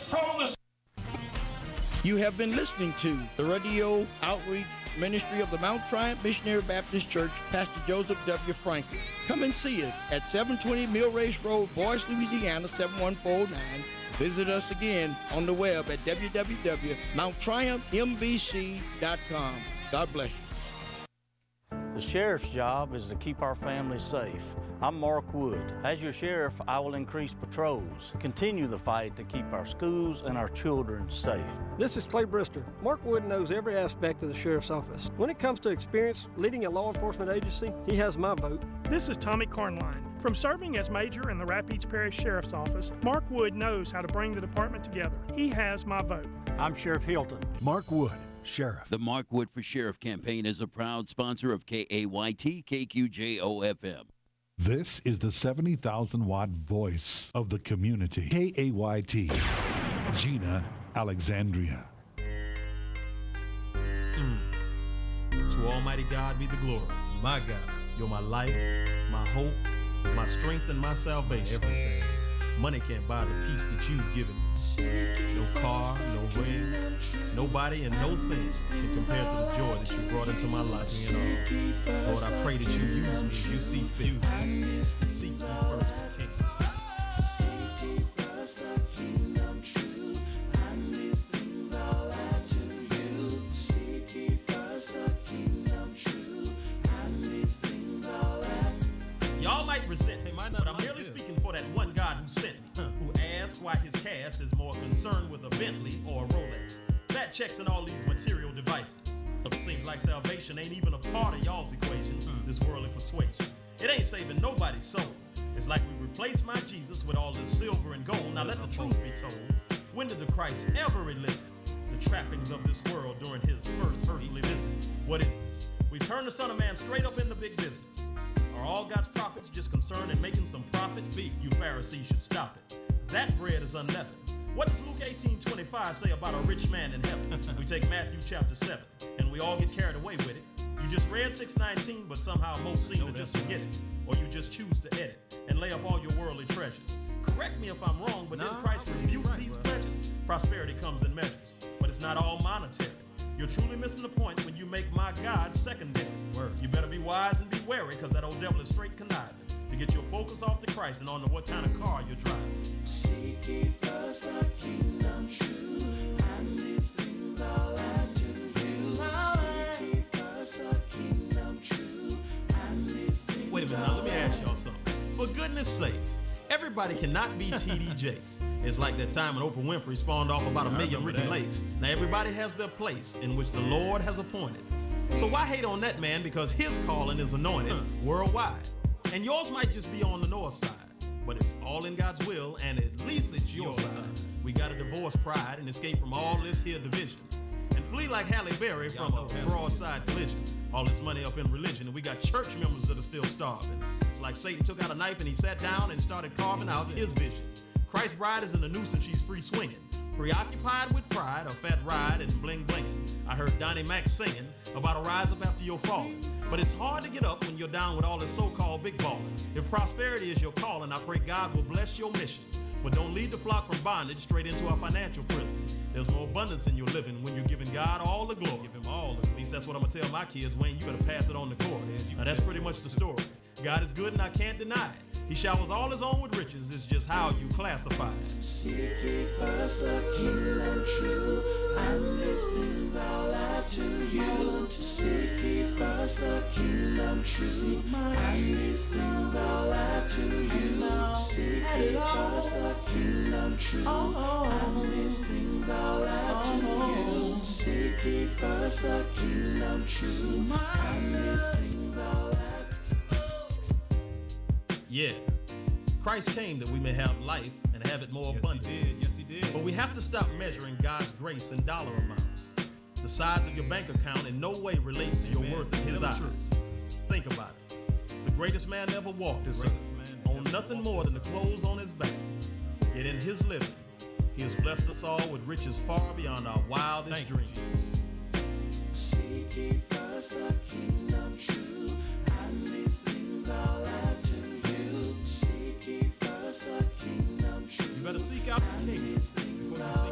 from the... You have been listening to the Radio Outreach Ministry of the Mount Triumph Missionary Baptist Church, Pastor Joseph W. Franklin. Come and see us at 720 Mill Race Road, Boyce, Louisiana, 71409. Visit us again on the web at www.mounttriumphmbc.com. God bless you. The sheriff's job is to keep our families safe. I'm Mark Wood. As your sheriff, I will increase patrols, continue the fight to keep our schools and our children safe. This is Clay Brister. Mark Wood knows every aspect of the sheriff's office. When it comes to experience leading a law enforcement agency, he has my vote. This is Tommy Carnline. From serving as major in the Rapides Parish Sheriff's Office, Mark Wood knows how to bring the department together. He has my vote. I'm Sheriff Hilton. Mark Wood, Sheriff. The Mark Wood for Sheriff campaign is a proud sponsor of KAYT KQJO-FM. This is the 70,000-watt voice of the community. KAYT, Gina Alexandria. To Almighty God be the glory. My God, you're my life, my hope, my strength, and my salvation. Everything. Money can't buy the peace that you've given me. No car, no ring, nobody and no thing can compare to the joy that you brought into my life. Lord, I pray that you use me as you see fit. Seek ye first the kingdom. Y'all might resent me, but I'm merely speaking for that one God who sent me, who asked why his cast is more concerned with a Bentley or a Rolex. That checks in all these material devices. It seems like salvation ain't even a part of y'all's equation, this worldly persuasion. It ain't saving nobody's soul. It's like we replaced my Jesus with all this silver and gold. Now let the truth be told. When did the Christ ever elicit the trappings of this world during his first earthly visit? What is this? We turn the Son of Man straight up into big business. Are all God's prophets just concerned in making some profits? Be you Pharisees should stop it. That bread is unleavened. What does Luke 18:25 say about a rich man in heaven? We take Matthew chapter 7, and we all get carried away with it. You just read 6:19, but somehow most seem to just forget it. Or you just choose to edit and lay up all your worldly treasures. Correct me if I'm wrong, but didn't Christ rebuke these pledges? Prosperity comes in measures, but it's not all monetary. You're truly missing the point when you make my God secondary. You better be wise and be wary, because that old devil is straight conniving to get your focus off the Christ and onto what kind of car you're driving. Seek ye first the kingdom true, and these things I'll add to you. Seek ye first the kingdom true, and these things. Wait a minute, now let me ask y'all something. For goodness sakes, everybody cannot be T.D. Jakes. It's like that time when Oprah Winfrey spawned off about 1 million Ricky Lakes. Now everybody has their place in which the Lord has appointed. So why hate on that man, because his calling is anointed worldwide. And yours might just be on the north side, but it's all in God's will, and at least it's your side. We gotta divorce pride and escape from all this here division, and flee like Halle Berry from a broadside collision. All this money up in religion, and we got church members that are still starving. It's like Satan took out a knife and he sat down and started carving out his vision. Christ's bride is in the noose and she's free swinging, preoccupied with pride, a fat ride and bling blinging. I heard Donnie Mac singing about a rise up after your falling, but it's hard to get up when you're down with all this so-called big balling. If prosperity is your calling, I pray God will bless your mission, but don't lead the flock from bondage straight into our financial prison. There's more abundance in your living when you're giving God all the glory. Give him all. At least that's what I'm gonna tell my kids. Wayne, you better pass it on the court. Now that's pretty much the story. God is good and I can't deny it. He showers all his own with riches. It's just how you classify it. Seek ye first the kingdom true, and these things I'll add to you. Seek ye first the kingdom true, and these things I'll add to you. Seek ye first the kingdom true, and these things I'll add to you. Seek ye first the kingdom true, and these things I'll add. Yeah, Christ came that we may have life and have it more abundantly. Yes, he did. But we have to stop measuring God's grace in dollar amounts. The size of your bank account in no way relates to your worth in his eyes. Think about it. The greatest man ever walked this earth on nothing more than the clothes on his back. Yet in his living, he has blessed us all with riches far beyond our wildest dreams. Seek ye first the kingdom true, and these things I'll add to you. Seek ye first the kingdom true. You better seek out the king before you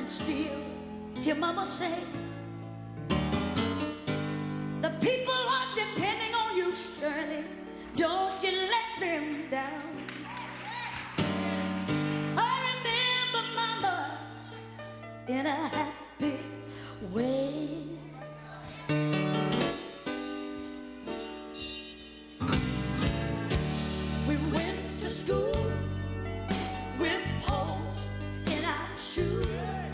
can still hear Mama say, the people are depending on you, Shirley. Don't you let them down. I remember Mama in a happy way. We went to school with holes in our shoes.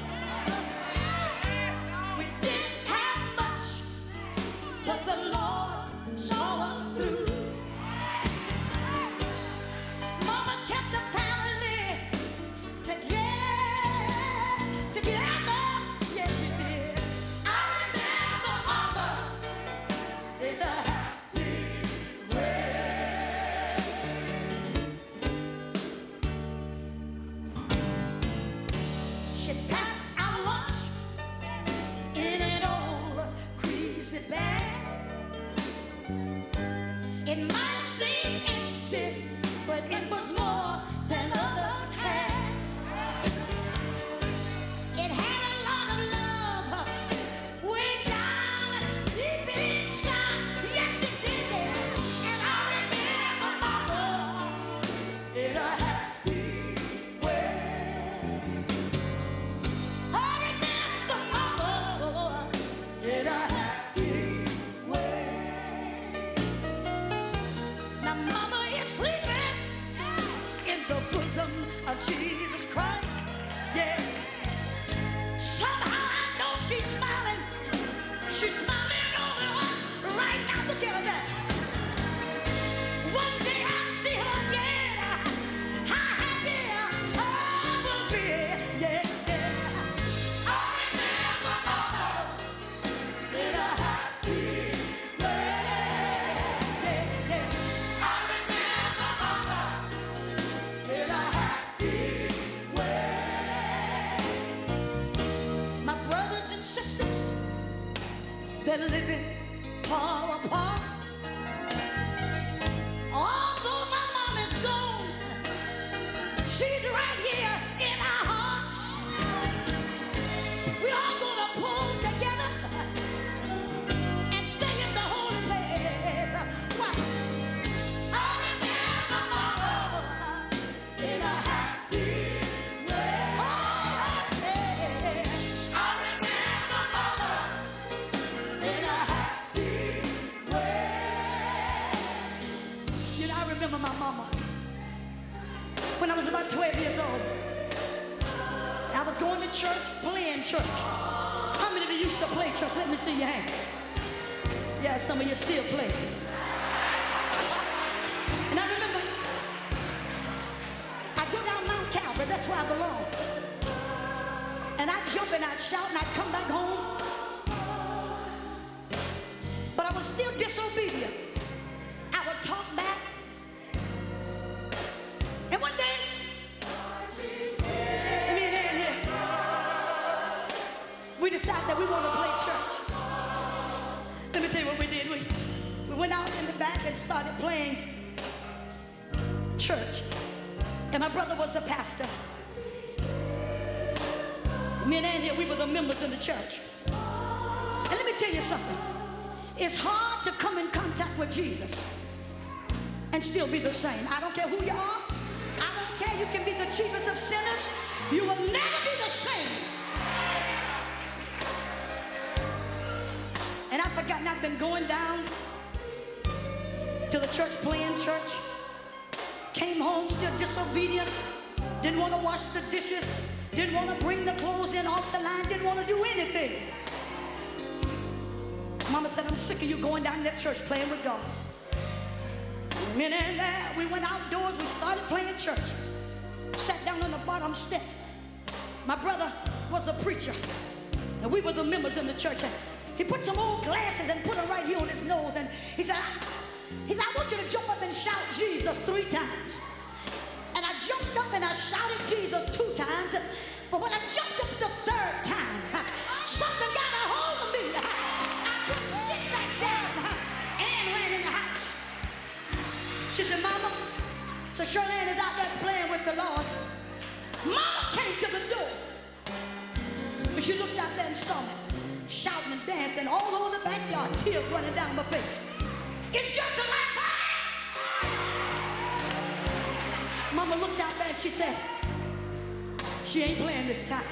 We didn't have much, but the Lord saw us through. Mama kept the family together. Yes, she did. I remember Mama in a happy way. She packed our lunch in an old greasy bag. It might seem empty, but it was more than others had. It had a lot of love way down deep inside. Yes, it did. And I remember Mama in a happy way. I remember Mama in a happy way. Now Mama is sleeping in the bosom of Jesus Christ. Yeah. Somehow I know she's smiling. She's smiling over us right now. Look at her there. One day I'll see her again. How happy I will be. Yeah, yeah. I remember Mama in a happy way. Yeah, yeah. I remember Mama in a happy way. My brothers and sisters, they're living far apart. Although my mom is gone, she's right here in our hearts. We all gonna pull together and stay in the holy place. Why? I remember Mama in a happy way. Oh, yeah. I remember Mama in a happy way. You know, I remember my mama when I was about 12 years old. I was going to church, playing church. How many of you used to play church? Let me see your hand. Yeah, some of you still play. And I remember, I go down Mount Calvary, that's where I belong. And I'd jump and I'd shout and I'd come back home. But I was still disobedient. I would talk back. And one day, me and Ann here, we decided that we want to play church. Let me tell you what we did. We went out in the back and started playing church. And my brother was a pastor. Me and Ann here, we were the members in the church. And let me tell you something. It's hard to come in contact with Jesus and still be the same. I don't care who you are. I don't care. You can be the chiefest of sinners. You will never be the same. And I've forgotten I've been going down to the church, playing church. Came home still disobedient. Didn't want to wash the dishes. Didn't want to bring the clothes in off the line. Didn't want to do anything. Mama said, I'm sick of you going down to that church playing with God. And then we went outdoors. We started playing church. Sat down on the bottom step. My brother was a preacher. And we were the members in the church. And he put some old glasses and put them right here on his nose. And he said, I want you to jump up and shout Jesus 3 times. And I jumped up and I shouted Jesus 2 times. But when I jumped up the 3rd time, something got a hold of me. I couldn't sit back down. Ann ran in the house. She said, Mama, so Shirley is out there playing with the Lord. Mama came to the door. But she looked out there and saw me, shouting and dancing all over the backyard, tears running down my face. It's just a life. Mama looked out there and she said, she ain't playing this time.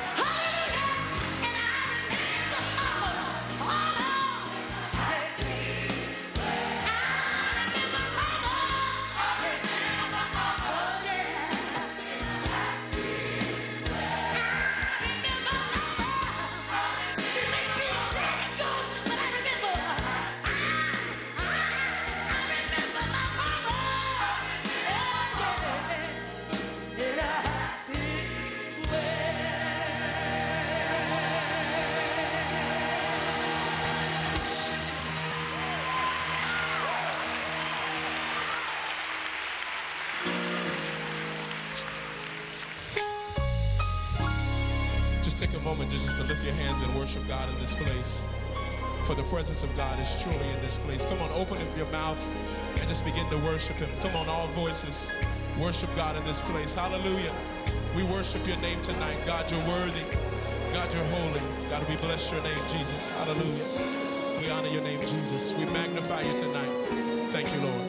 Take a moment just to lift your hands and worship God in this place. For the presence of God is truly in this place. Come on, open up your mouth and just begin to worship Him. Come on, all voices, worship God in this place. Hallelujah. We worship your name tonight. God, you're worthy. God, you're holy. God, we bless your name, Jesus. Hallelujah. We honor your name, Jesus. We magnify you tonight. Thank you, Lord.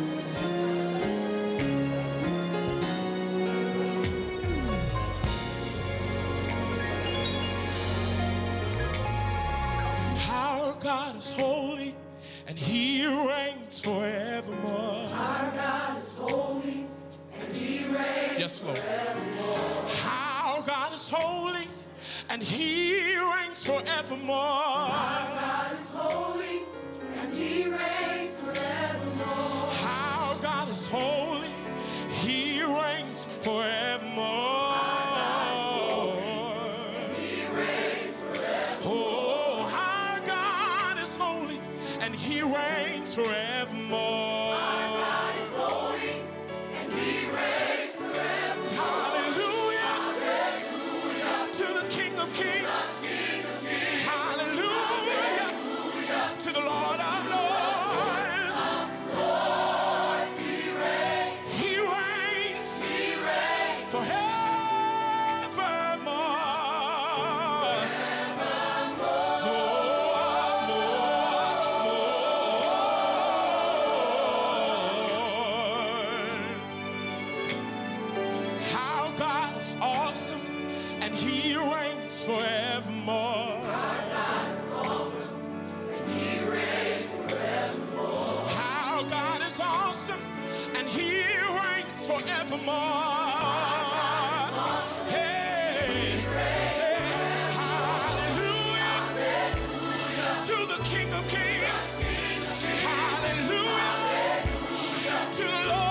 God is holy, and He reigns forevermore. Our God is holy, and He reigns yes, Lord. forevermore. Our God is holy, and He reigns forevermore. Our God is holy, and He reigns forevermore. Our God is holy, He reigns forevermore. He reigns forevermore. Our God is holy, and He reigns forevermore. Hallelujah. Hallelujah. To the King of Kings. Hallelujah. Hallelujah. To the Lord of Lords. He reigns. He reigns. He reigns forevermore. Forevermore. Our God is awesome, and He reigns forevermore. Our God is awesome, and He reigns forevermore. Hey, say hallelujah, to the King of Kings. Hallelujah, to the Lord.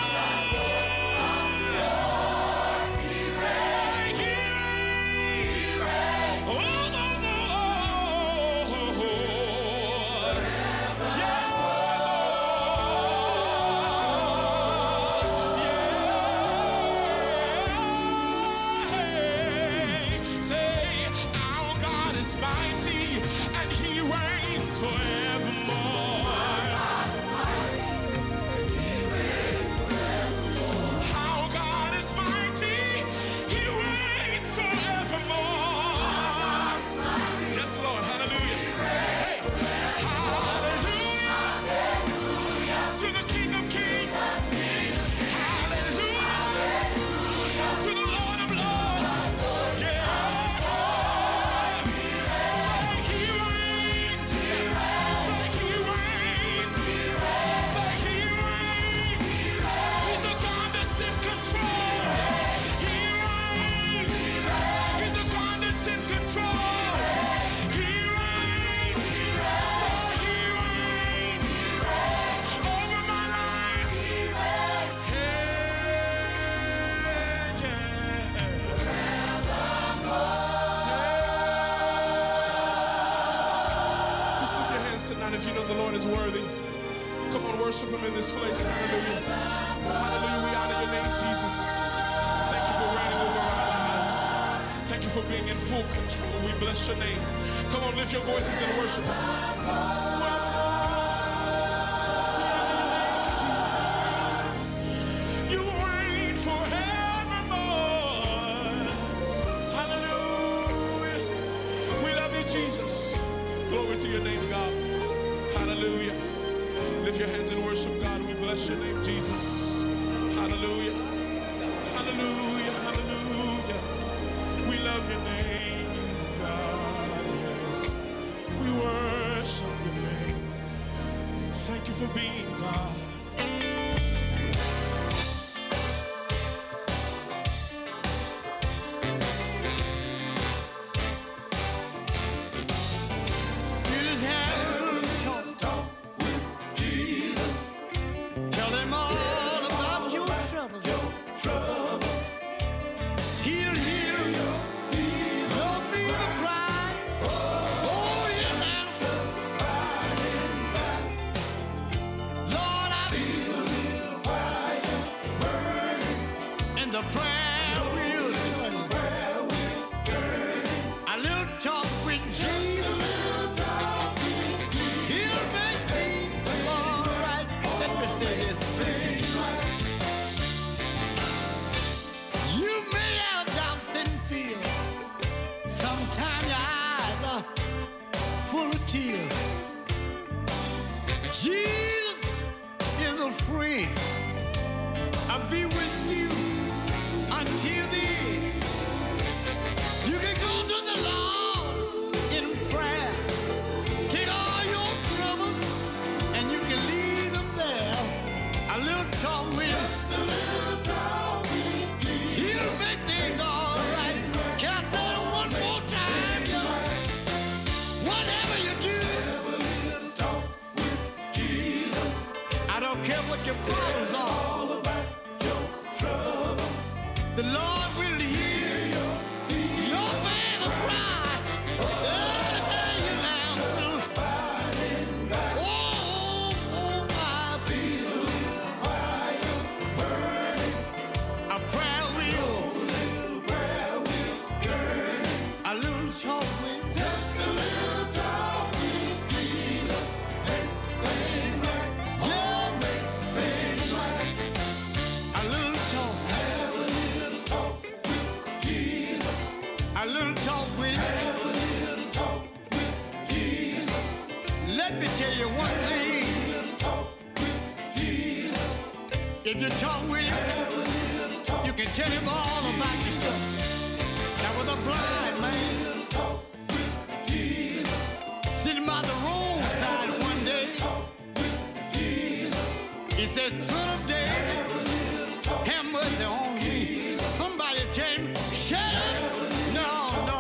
If you know the Lord is worthy, come on, worship Him in this place. Hallelujah. Hallelujah. We honor your name, Jesus. Thank you for reigning over our lives. Thank you for being in full control. We bless your name. Come on, lift your voices and worship Him. You reign forevermore. Hallelujah. to your name, God. Hallelujah. Lift your hands and worship God. We bless your name, Jesus. Hallelujah. Hallelujah. Hallelujah. We love your name, God. Yes. We worship your name. Thank you for being God. If you talk with him, you can tell him all about yourself. There was a blind man sitting by the roadside one day. He said, son of David, have mercy on me. Somebody tell him, shut up. No.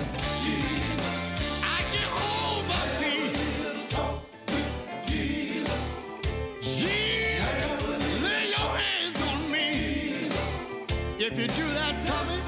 I get hold my feet. If you do that for me,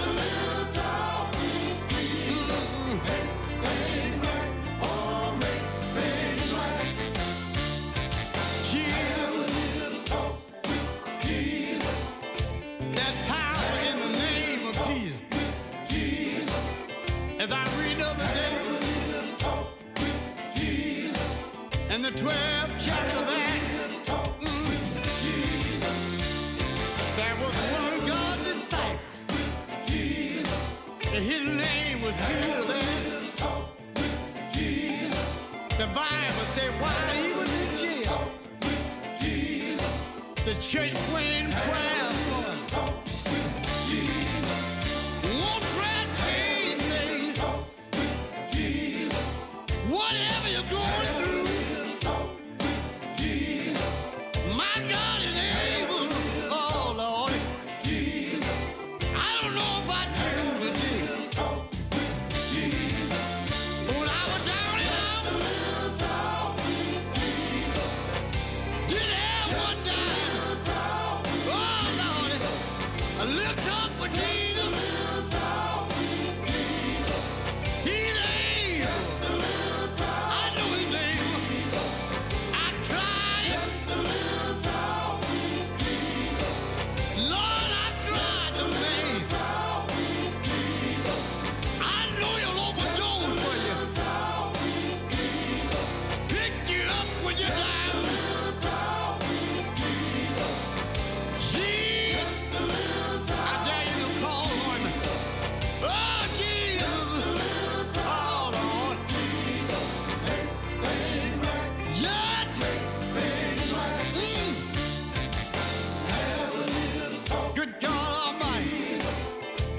Jesus, there's power in the name of Jesus. As I read the other day, in the 12th chapter of Acts, there was one God disciple. His name was Peter there. The Bible said while he was in jail, the church went in prayer for him. One prayer change things. Whatever you're going through, my God is able. Oh, Lord. I don't know about you today. When I was down and out, didn't have one dime. Oh,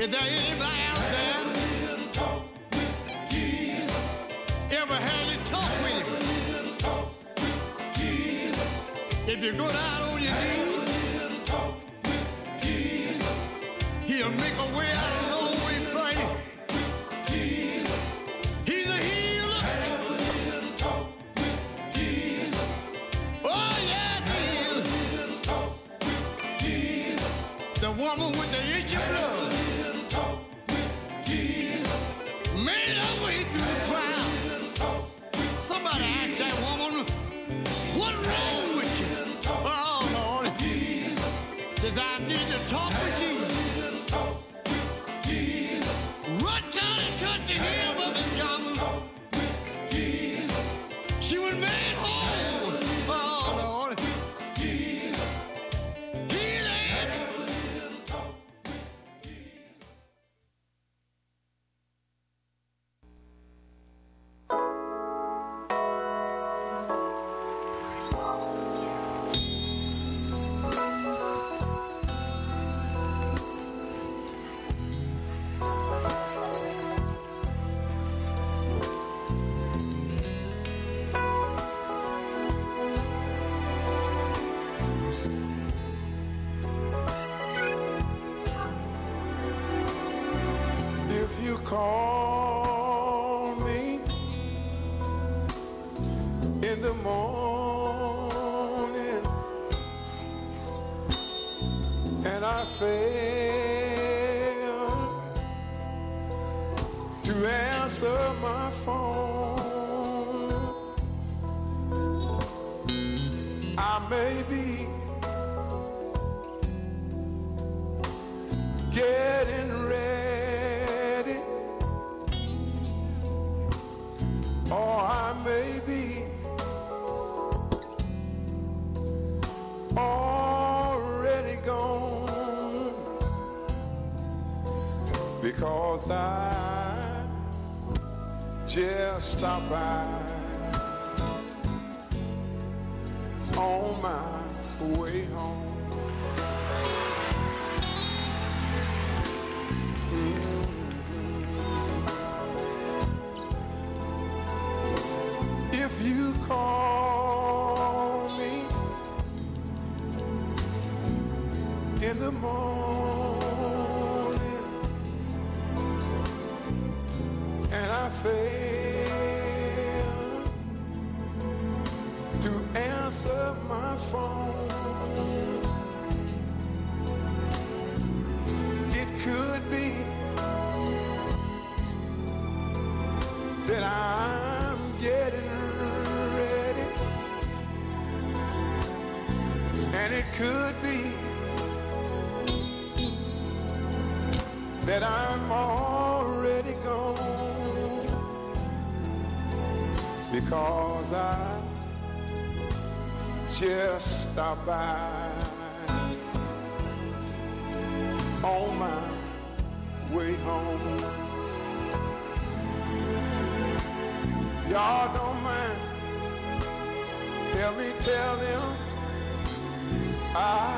Is there anybody out there ever had you talk with him? If you go down on your knees, he'll make a way out of no way for you. He's a healer. Oh, yeah, he is. The woman with the itchy blood made her way through the crowd. Somebody asked that woman, what's wrong with you? Oh, Lord. Says, I need to talk with you. Right down and touched the hem of his garment. She was made whole. Oh, Lord. Call me in the morning and I fail to answer my phone. I may be getting ready, or I may be already gone, because I just stopped by on my way home. If you call me in the morning and I fail to answer my phone, it could be that I'm getting ready, and it could be that I'm already gone, because I just stopped by on my way home. Y'all don't mind, help me tell them I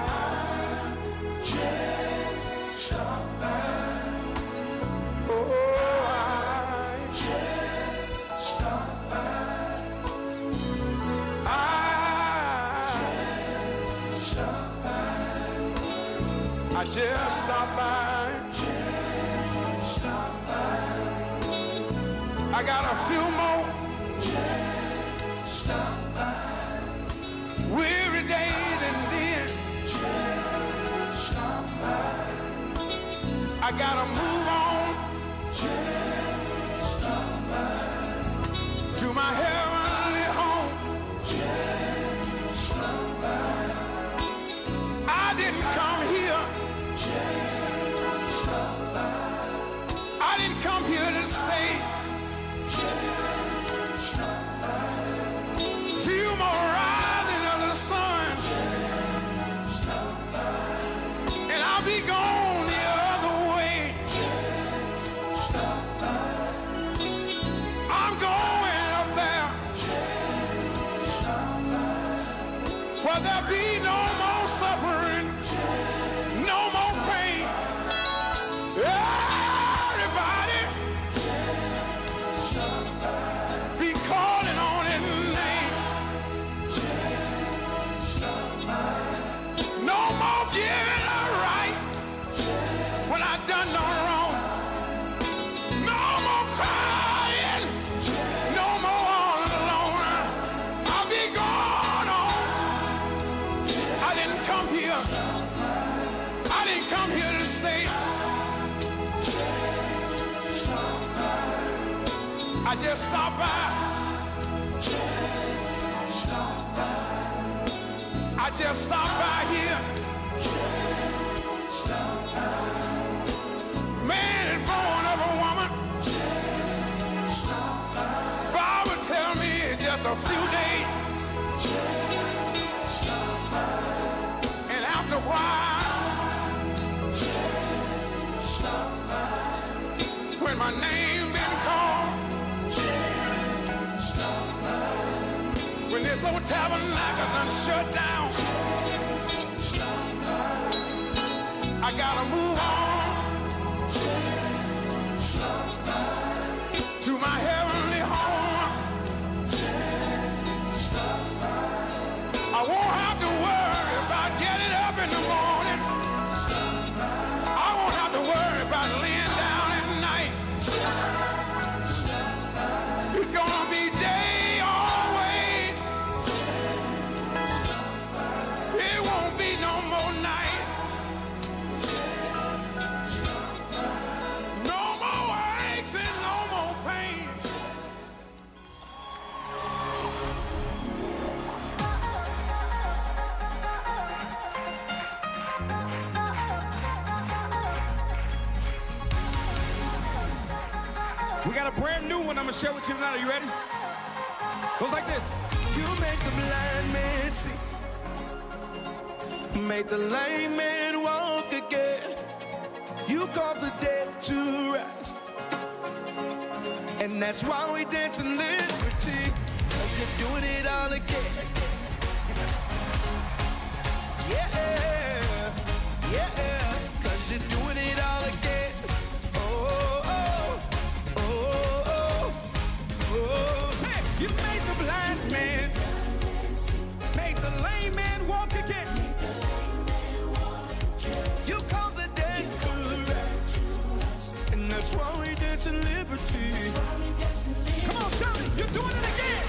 just stopped by. Oh, I just stopped by. I just stopped by. I just stopped by. Just stopped by. I got a few more. Just stop by. Weary days and then just stop by. I gotta move on. Just stop by. To my heavenly home. Just stop by. I didn't come here. Just stop by. I didn't come here to stay. Few more rising of the sun, and I'll be gone the other way. I'm going up there I just stopped by. I just stopped by here. Man is born of a woman. Bible tell me just a few days. And after a while, when my name been called, when this old tabernacle done shut down, I gotta move on to my heavenly home. I won't have to worry about getting up in the morning. I won't have to worry about laying down at night. It's gonna be day always. It won't be no more night. No more aches and no more pain. We got a brand new one I'm gonna share with you tonight. Are you ready? Goes like this. You make the blind man see, make the lame man walk again. You cause the dead to rise, and that's why we dance in liberty. 'Cause you're doing it all again. Yeah, yeah. 'Cause you're doing it all again. You made the blind man, made the lame man walk again. You called the dead to rest, and that's why we dance in liberty. Come on, shout it! You're doing it again.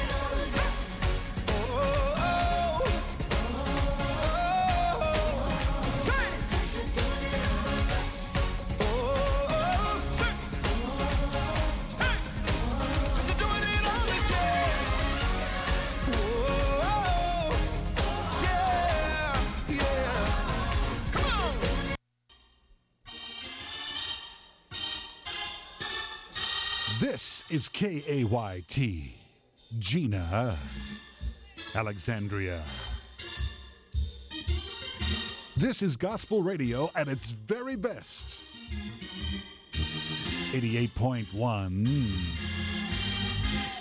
This is KAYT, Gina, Alexandria. This is gospel radio at its very best. 88.1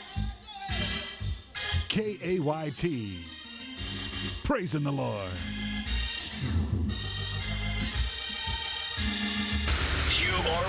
KAYT. Praising the Lord.